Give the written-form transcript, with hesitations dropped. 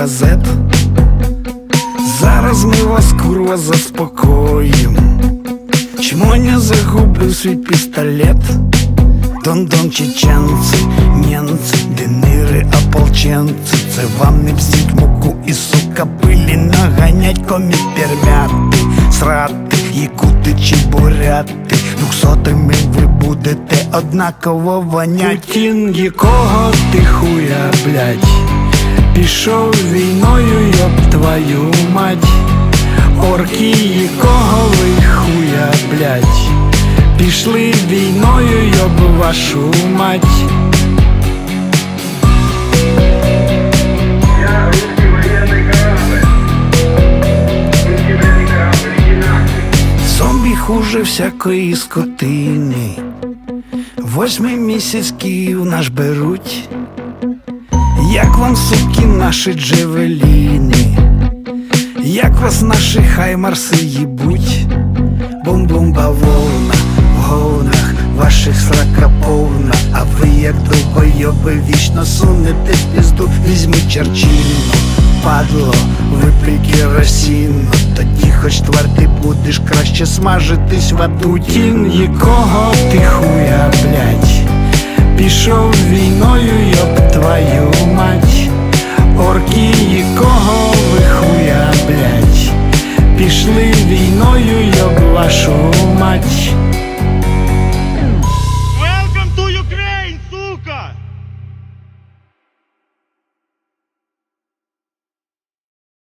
газет. Зараз ми вас, курва, заспокоїм. Чмоня загубив свій пістолет. Дон-дон, чеченці, німці, денири, ополченці. Це вам не всіх муку і, сука, пилі наганять. Комі-пермяти, срати, якути чи буряти. 200-ми ви будете однаково вонять. Путін, якого ти хуя, блядь, пішов війною, ёб твою мать. Орки, якого ви хуя, блядь, пішли війною, ёб вашу мать. Я русский военный корабль. Русский военный корабль, иди нахуй. Зомбі хуже всякої скотини. 8-й місяць Київ наш беруть. Як вам, суки, наші джевеліни? Як вас наші хаймарси їбуть? Бум-бум-бавовна в говнах ваших срака повна. А ви, як долбойоби, вічно сунете в пізду. Візьми Черчилліну, падло, випий керосину. Тоді хоч тварди будеш краще смажитись в аду. Путін, якого ти хуя, блядь, пішов війною, ёб твою мать. Орки, якого